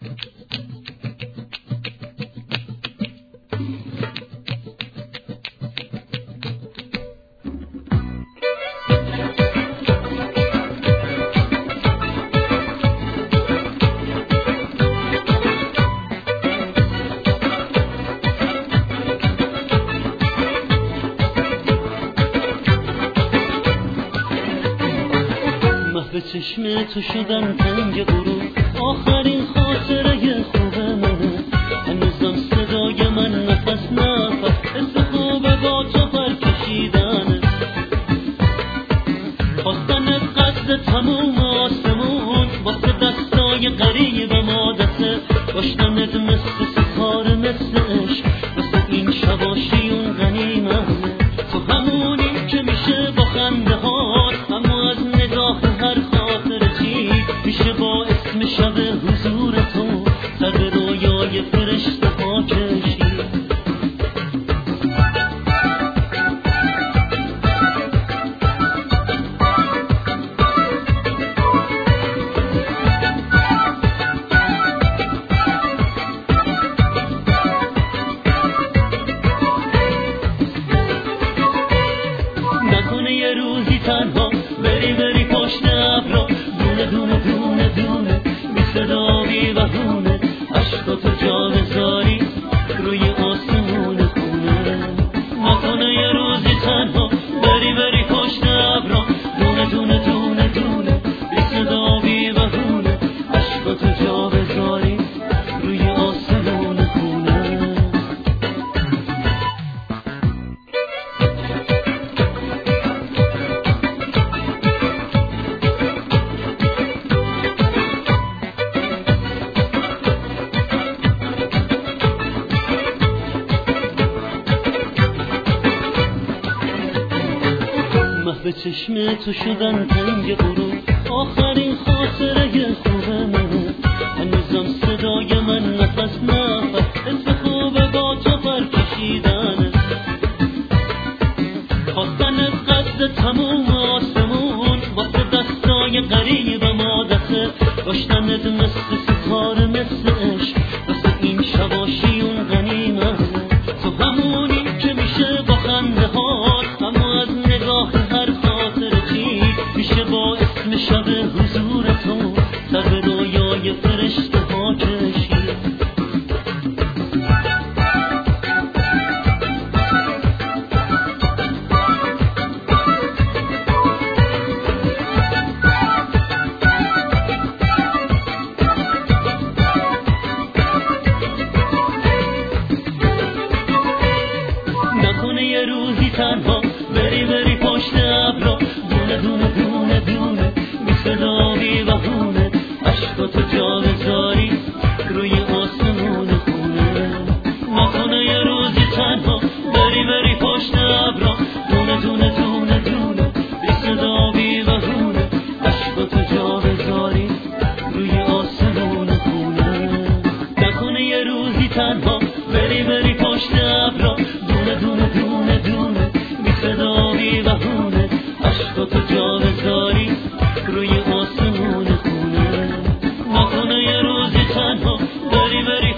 به چشم تو شدم تنگ غروب، آخرین خاطره خوب منه. هنوزم صدای من نفس نفس حس خوبه با تو پر کشیدنه. خواستن قصد تموم آسمون واسه دستای قریب مادته، داشتنت مثل ستاره مثل عشق، مثل این شباشیون غنیمته. تو همونی که میشه با خنده هات، اما از نگاه هر خاطر چی میشه با اسم شب حضور تو سر به رویای فرشته ها کشید. نکنه یه روزی تنها بری پشت ابرا، دونه دونه دونه دونه بی صدا بی بهونه، عشقاتو جا بذاری روی آسمون خونه. نکنه یه روزی تنها بری پشت ابرا، دونه دونه دونه دونه بی صدا بی بهونه، عشقاتو جا بذاری روی آسمون خونه. به چشم تو شدن تنگ غروب، آخرین خاطره خوب منه. هنوزم صدای من نفس نفس حس خوبه با تو پر کشیدنه. خواستن قصد تموم آسمون واسه دستای قریب مادته، داشتنت مثل ستاره مثل عشق، مثل این شباشیون غنیمته. تو همونی که میشه با خنده هات، اما از نگاه هر خاطر چی میشه با اسم شب حضور تو سر به رویای فرشته ها کشید. نکنه یه روزی تنها بری پشت ابرا، دونه دونه دونه دونه بی صدا بی بهونه، عشقاتو جا بذاری روی آسمون خونه. نکنه یه روزی تنها بری پشت ابرا، دونه دونه دونه دونه بی صدا بی بهونه، عشقاتو جا بذاری روی آسمون خونه. نکنه یه روزی تنها بری پشت ابرا، دونه دونه دونه دونه بی صدا بی بهونه، عشقاتو جا بذاری روی آسمون خونه. نکنه یه روزی تنها بری